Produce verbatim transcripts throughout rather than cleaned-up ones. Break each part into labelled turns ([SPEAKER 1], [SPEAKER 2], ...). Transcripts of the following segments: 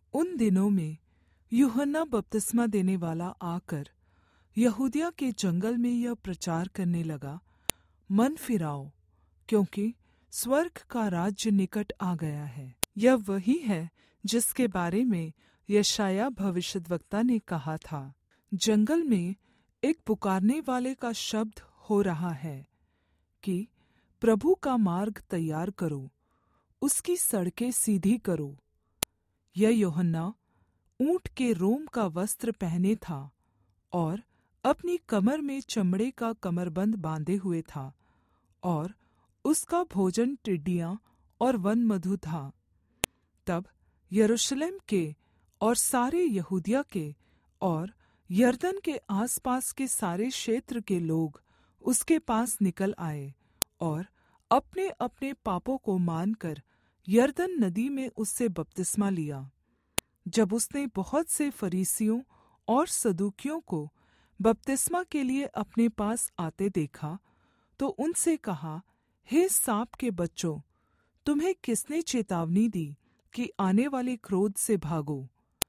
[SPEAKER 1] उन दिनों में यूहन्ना बपतिस्मा देने वाला आकर यहूदिया के जंगल में यह प्रचार करने लगा, मन फिराओ, क्योंकि स्वर्ग का राज्य निकट आ गया है। यह वही है जिसके बारे में यशायाह भविष्यद्वक्ता ने कहा था, जंगल में एक पुकारने वाले का शब्द हो रहा है कि प्रभु का मार्ग तैयार करो, उसकी सड़कें सीधी करो। यह यूहन्ना ऊँट के रोम का वस्त्र पहने था और अपनी कमर में चमड़े का कमरबंद बांधे हुए था, और उसका भोजन टिड्डियाँ और वनमधु था। तब यरूशलेम के और सारे यहूदिया के और यरदन के आसपास के सारे क्षेत्र के लोग उसके पास निकल आए और अपने अपने पापों को मानकर यरदन नदी में उससे बपतिस्मा लिया। जब उसने बहुत से फरीसियों और सदूकियों को बपतिस्मा के लिए अपने पास आते देखा, तो उनसे कहा, हे साँप के बच्चों, तुम्हें किसने चेतावनी दी कि आने वाले क्रोध से भागो?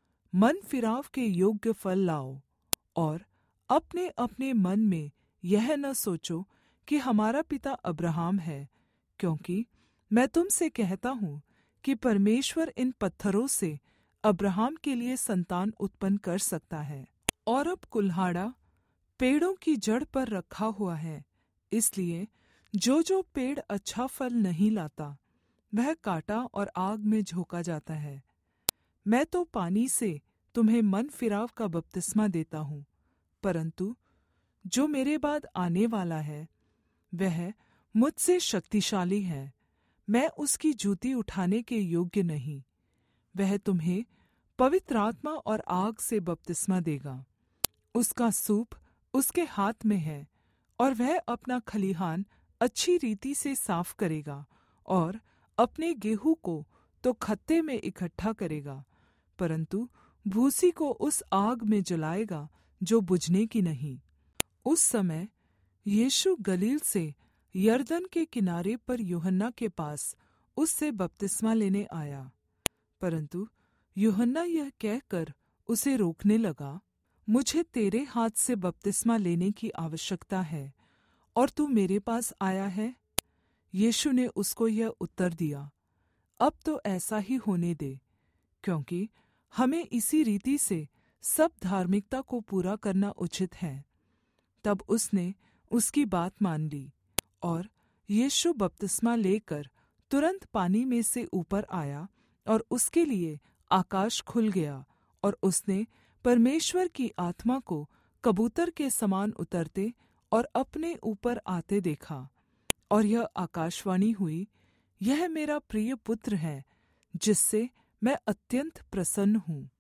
[SPEAKER 1] मन फिराव के योग्य फल लाओ, और अपने अपने मन में यह न सोचो कि हमारा पिता अब्राहम है, क्योंकि मैं तुमसे कहता हूँ कि परमेश्वर इन पत्थरों से अब्राहम के लिए संतान उत्पन्न कर सकता है। और अब कुल्हाड़ा पेड़ों की जड़ पर रखा हुआ है, इसलिए जो जो पेड़ अच्छा फल नहीं लाता वह काटा और आग में झोंका जाता है। मैं तो पानी से तुम्हें मन फिराव का बपतिस्मा देता हूँ, परंतु जो मेरे बाद आने वाला है वह मुझसे शक्तिशाली है, मैं उसकी जूती उठाने के योग्य नहीं। वह तुम्हें पवित्र आत्मा और आग से बपतिस्मा देगा। उसका सूप उसके हाथ में है, और वह अपना खलिहान अच्छी रीति से साफ करेगा और अपने गेहूं को तो खत्ते में इकट्ठा करेगा, परंतु भूसी को उस आग में जलाएगा जो बुझने की नहीं। उस समय यीशु गलील से यरदन के किनारे पर यूहन्ना के पास उससे बपतिस्मा लेने आया, परंतु यूहन्ना यह कहकर उसे रोकने लगा, मुझे तेरे हाथ से बपतिस्मा लेने की आवश्यकता है, और तू मेरे पास आया है? यीशु ने उसको यह उत्तर दिया, अब तो ऐसा ही होने दे, क्योंकि हमें इसी रीति से सब धार्मिकता को पूरा करना उचित है। तब उसने उसकी बात मान ली, और यीशु बपतिस्मा लेकर तुरंत पानी में से ऊपर आया, और उसके लिए आकाश खुल गया, और उसने परमेश्वर की आत्मा को कबूतर के समान उतरते और अपने ऊपर आते देखा। और यह आकाशवाणी हुई, यह मेरा प्रिय पुत्र है, जिससे मैं अत्यंत प्रसन्न हूँ।